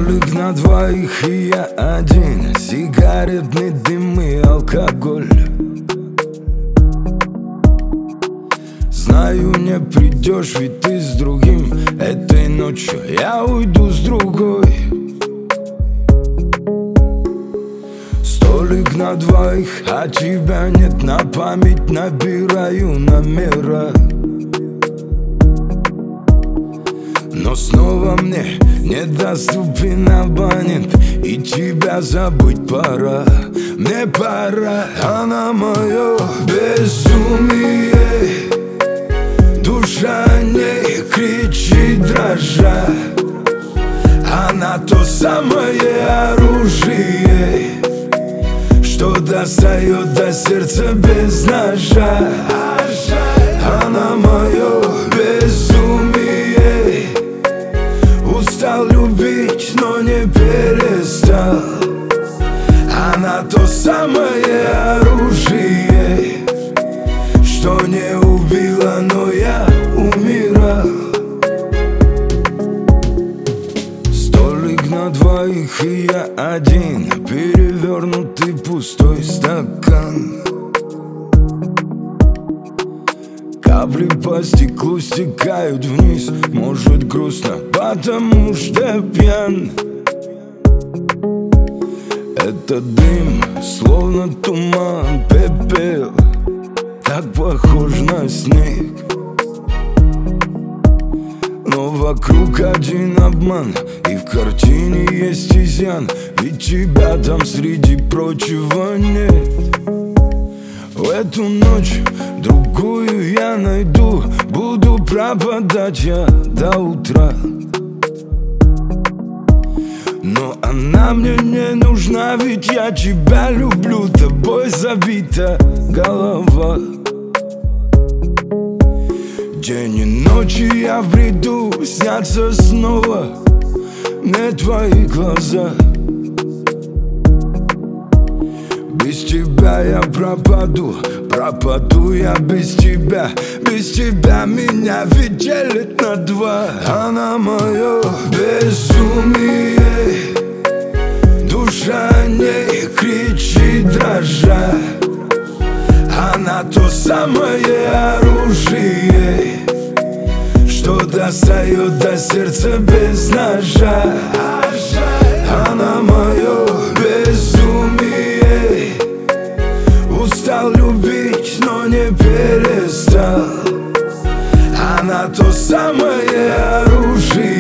Столик на двоих и я один, сигаретный дым и алкоголь. Знаю, не придешь, ведь ты с другим. Этой ночью я уйду с другой. Столик на двоих, а тебя нет, на память набираю номера. Но снова мне недоступен абонент, и тебя забыть пора. Мне пора, она мое безумие. Душа не кричит дрожа. Она то самое оружие, что достает до сердца без ножа. Она мое безумие. Устал любить, но не перестал. Она то самое оружие, что не убило, но я умирал. Столик на двоих и я один, перевернутый пустой стакан. Капли по стеклу стекают вниз. Может, грустно, потому что пьян. Этот дым, словно туман, пепел, так похож на снег. Но вокруг один обман, и в картине есть изъян. Ведь тебя там среди прочего нет. В эту ночь другую я найду. Буду пропадать я до утра. Но она мне не нужна, ведь я тебя люблю. Тобой забита голова. День и ночь я в бреду, снятся снова мне твои глаза. Без тебя я пропаду, пропаду я без тебя. Без тебя меня ведь делит на два. Она мое безумие. Душа не кричит дрожа. Она то самое оружие, что достает до сердца без ножа. Она мое безумие. Устал любить, но не перестал. Она то самое оружие,